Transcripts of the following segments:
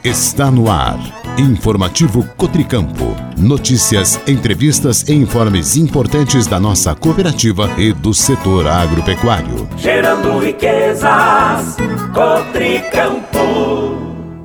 Está no ar. Informativo Cotricampo. Notícias, entrevistas e informes importantes da nossa cooperativa e do setor agropecuário. Gerando riquezas, Cotricampo.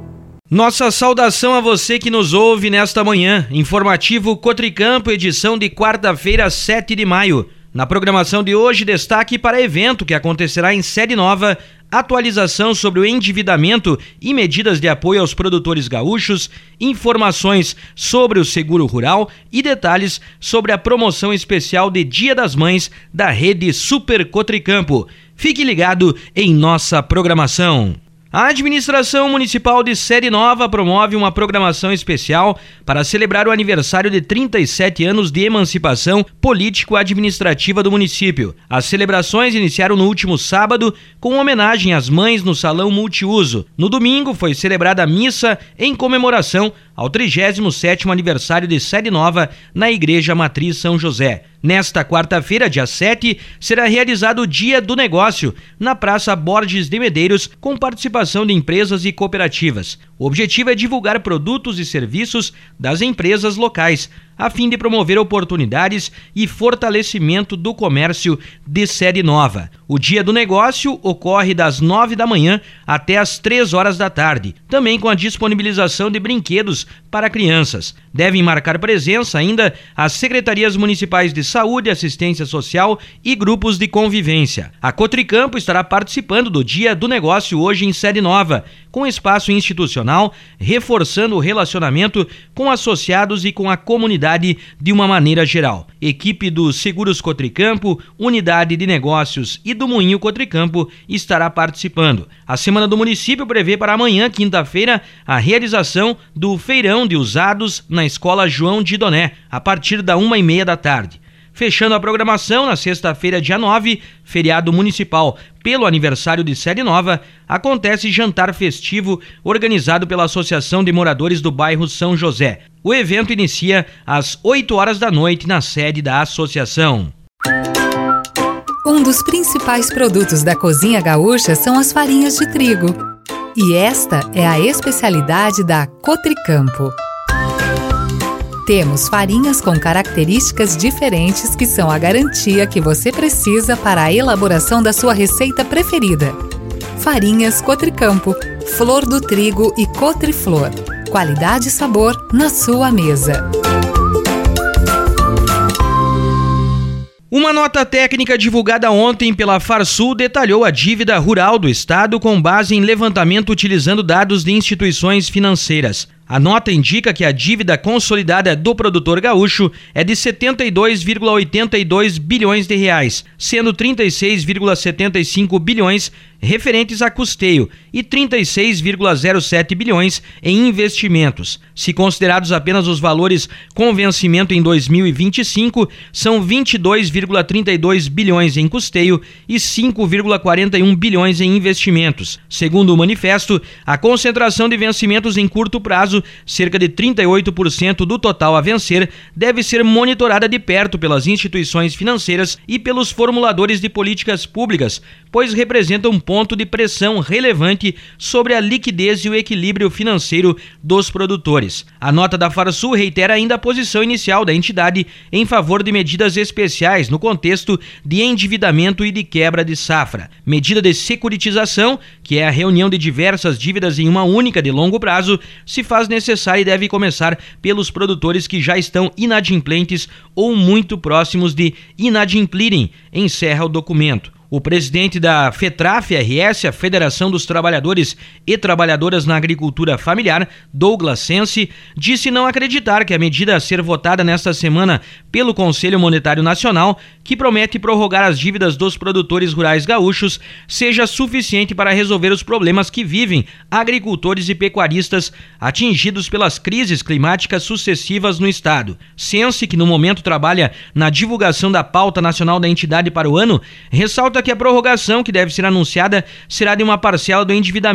Nossa saudação a você que nos ouve nesta manhã. Informativo Cotricampo, edição de quarta-feira, 7 de maio. Na programação de hoje, destaque para evento que acontecerá em sede nova, atualização sobre o endividamento e medidas de apoio aos produtores gaúchos, informações sobre o seguro rural e detalhes sobre a promoção especial de Dia das Mães da rede Super Cotricampo. Fique ligado em nossa programação. A administração municipal de Sede Nova promove uma programação especial para celebrar o aniversário de 37 anos de emancipação político-administrativa do município. As celebrações iniciaram no último sábado com homenagem às mães no salão multiuso. No domingo foi celebrada a missa em comemoração ao 37º aniversário de Sede Nova na Igreja Matriz São José. Nesta quarta-feira, dia 7, será realizado o Dia do Negócio na Praça Borges de Medeiros, com participação de empresas e cooperativas. O objetivo é divulgar produtos e serviços das empresas locais, a fim de promover oportunidades e fortalecimento do comércio de Sede Nova. O Dia do Negócio ocorre das 9 da manhã até as 3 horas da tarde, também com a disponibilização de brinquedos para crianças. Devem marcar presença ainda as secretarias municipais de saúde, assistência social e grupos de convivência. A Cotricampo estará participando do Dia do Negócio hoje em Sede Nova, com espaço institucional, reforçando o relacionamento com associados e com a comunidade de uma maneira geral. Equipe dos Seguros Cotricampo, Unidade de Negócios e do Moinho Cotricampo estará participando. A Semana do Município prevê para amanhã, quinta-feira, a realização do Feirão de Usados na Escola João de Doné, a partir da 1h30 da tarde. Fechando a programação, na sexta-feira, dia 9, feriado municipal pelo aniversário de Sede Nova, acontece jantar festivo organizado pela Associação de Moradores do Bairro São José. O evento inicia às 8 horas da noite na sede da associação. Um dos principais produtos da cozinha gaúcha são as farinhas de trigo. E esta é a especialidade da Cotricampo. Temos farinhas com características diferentes que são a garantia que você precisa para a elaboração da sua receita preferida. Farinhas Cotricampo, Flor do Trigo e Cotriflor. Qualidade e sabor na sua mesa. Uma nota técnica divulgada ontem pela Farsul detalhou a dívida rural do estado com base em levantamento utilizando dados de instituições financeiras. A nota indica que a dívida consolidada do produtor gaúcho é de 72,82 bilhões de reais, sendo 36,75 bilhões referentes a custeio e 36,07 bilhões em investimentos. Se considerados apenas os valores com vencimento em 2025, são 22,32 bilhões em custeio e 5,41 bilhões em investimentos. Segundo o manifesto, a concentração de vencimentos em curto prazo, cerca de 38% do total a vencer, deve ser monitorada de perto pelas instituições financeiras e pelos formuladores de políticas públicas, pois representa um ponto de pressão relevante sobre a liquidez e o equilíbrio financeiro dos produtores. A nota da Farsul reitera ainda a posição inicial da entidade em favor de medidas especiais no contexto de endividamento e de quebra de safra. Medida de securitização, que é a reunião de diversas dívidas em uma única de longo prazo, se faz necessária e deve começar pelos produtores que já estão inadimplentes ou muito próximos de inadimplirem, encerra o documento. O presidente da FETRAF-RS, a Federação dos Trabalhadores e Trabalhadoras na Agricultura Familiar, Douglas Sense, disse não acreditar que a medida a ser votada nesta semana pelo Conselho Monetário Nacional, que promete prorrogar as dívidas dos produtores rurais gaúchos, seja suficiente para resolver os problemas que vivem agricultores e pecuaristas atingidos pelas crises climáticas sucessivas no estado. Sense, que no momento trabalha na divulgação da pauta nacional da entidade para o ano, ressalta que a prorrogação que deve ser anunciada será de uma parcela do endividamento,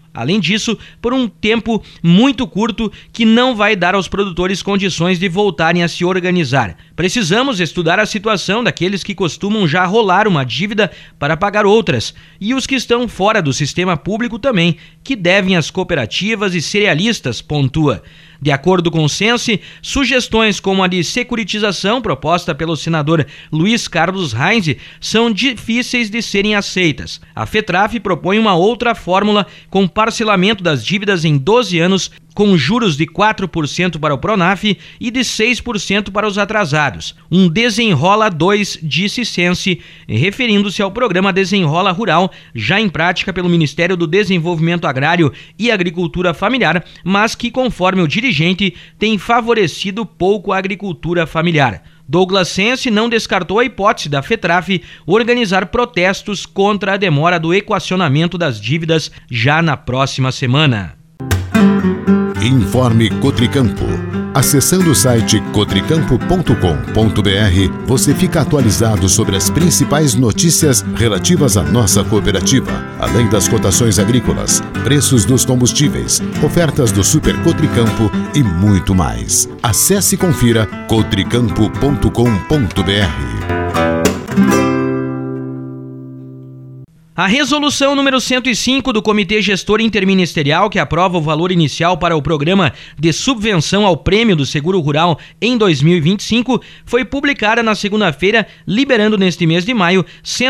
Além disso, por um tempo muito curto que não vai dar aos produtores condições de voltarem a se organizar. Precisamos estudar a situação daqueles que costumam já rolar uma dívida para pagar outras e os que estão fora do sistema público também, que devem às cooperativas e cerealistas, pontua. De acordo com o Cense, sugestões como a de securitização proposta pelo senador Luiz Carlos Reins são difíceis de serem aceitas. A FETRAF propõe uma outra fórmula com parcelamento das dívidas em 12 anos, com juros de 4% para o Pronaf e de 6% para os atrasados. Um Desenrola 2, disse Cense, referindo-se ao programa Desenrola Rural, já em prática pelo Ministério do Desenvolvimento Agrário e Agricultura Familiar, mas que, conforme o dirigente, tem favorecido pouco a agricultura familiar. Douglas Cense não descartou a hipótese da FETRAF organizar protestos contra a demora do equacionamento das dívidas já na próxima semana. Informe Cotricampo. Acessando o site cotricampo.com.br, você fica atualizado sobre as principais notícias relativas à nossa cooperativa, além das cotações agrícolas, preços dos combustíveis, ofertas do Super Cotricampo e muito mais. Acesse e confira cotricampo.com.br. A resolução número 105 do Comitê Gestor Interministerial, que aprova o valor inicial para o programa de subvenção ao prêmio do Seguro Rural em 2025, foi publicada na segunda-feira, liberando neste mês de maio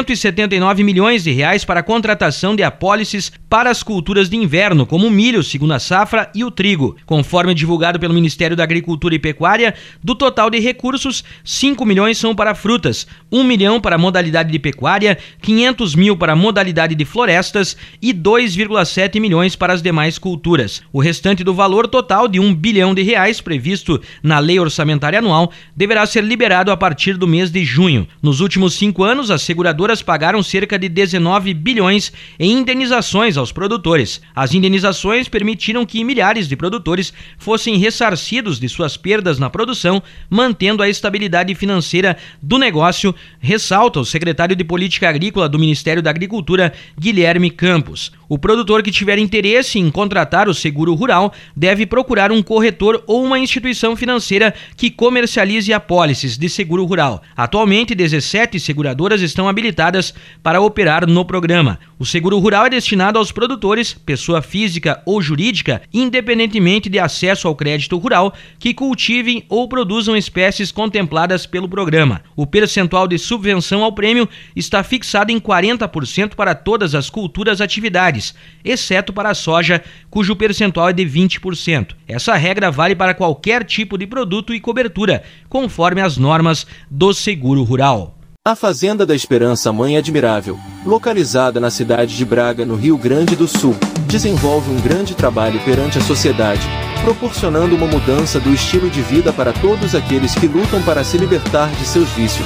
179 milhões de reais para a contratação de apólices para as culturas de inverno, como o milho, segunda safra e o trigo. Conforme divulgado pelo Ministério da Agricultura e Pecuária, do total de recursos, 5 milhões são para frutas, 1 milhão para a modalidade de pecuária, 500 mil para a modalidade de florestas e 2,7 milhões para as demais culturas. O restante do valor total de 1 bilhão de reais previsto na Lei Orçamentária Anual deverá ser liberado a partir do mês de junho. Nos últimos 5 anos, as seguradoras pagaram cerca de 19 bilhões em indenizações aos produtores. As indenizações permitiram que milhares de produtores fossem ressarcidos de suas perdas na produção, mantendo a estabilidade financeira do negócio, ressalta o secretário de Política Agrícola do Ministério da Agricultura, Guilherme Campos. O produtor que tiver interesse em contratar o seguro rural deve procurar um corretor ou uma instituição financeira que comercialize apólices de seguro rural. Atualmente, 17 seguradoras estão habilitadas para operar no programa. O seguro rural é destinado aos produtores, pessoa física ou jurídica, independentemente de acesso ao crédito rural, que cultivem ou produzam espécies contempladas pelo programa. O percentual de subvenção ao prêmio está fixado em 40% para todas as culturas atividades, exceto para a soja, cujo percentual é de 20%. Essa regra vale para qualquer tipo de produto e cobertura, conforme as normas do seguro rural. A Fazenda da Esperança Mãe Admirável, localizada na cidade de Braga, no Rio Grande do Sul, desenvolve um grande trabalho perante a sociedade, proporcionando uma mudança do estilo de vida para todos aqueles que lutam para se libertar de seus vícios.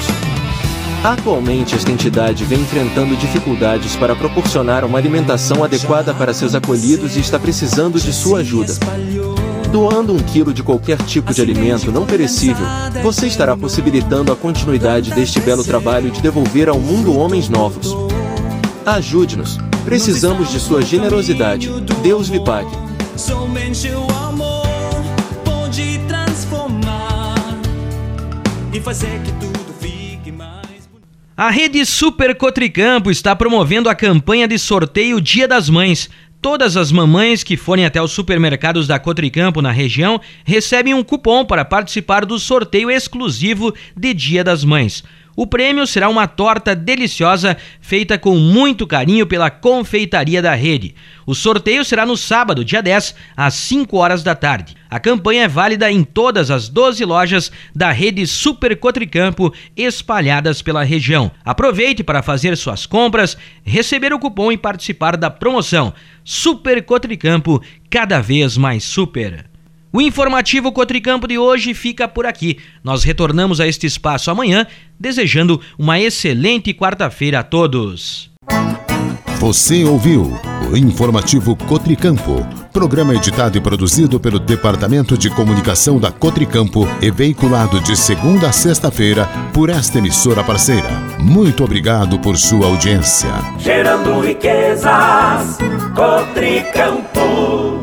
Atualmente, esta entidade vem enfrentando dificuldades para proporcionar uma alimentação adequada para seus acolhidos e está precisando de sua ajuda. Doando 1 quilo de qualquer tipo de alimento não perecível, você estará possibilitando a continuidade deste belo trabalho de devolver ao mundo homens novos. Ajude-nos. Precisamos de sua generosidade. Deus lhe pague. Somente o amor pode transformar e fazer que tudo fique mais. A rede Super Cotricampo está promovendo a campanha de sorteio Dia das Mães. Todas as mamães que forem até os supermercados da Cotricampo na região recebem um cupom para participar do sorteio exclusivo de Dia das Mães. O prêmio será uma torta deliciosa feita com muito carinho pela confeitaria da rede. O sorteio será no sábado, dia 10, às 5 horas da tarde. A campanha é válida em todas as 12 lojas da rede Super Cotricampo espalhadas pela região. Aproveite para fazer suas compras, receber o cupom e participar da promoção. Super Cotricampo, cada vez mais super. O informativo Cotricampo de hoje fica por aqui. Nós retornamos a este espaço amanhã, desejando uma excelente quarta-feira a todos. Você ouviu o informativo Cotricampo, Programa editado e produzido pelo Departamento de Comunicação da Cotricampo e veiculado de segunda a sexta-feira por esta emissora parceira. Muito obrigado por sua audiência. Gerando riquezas, Cotricampo.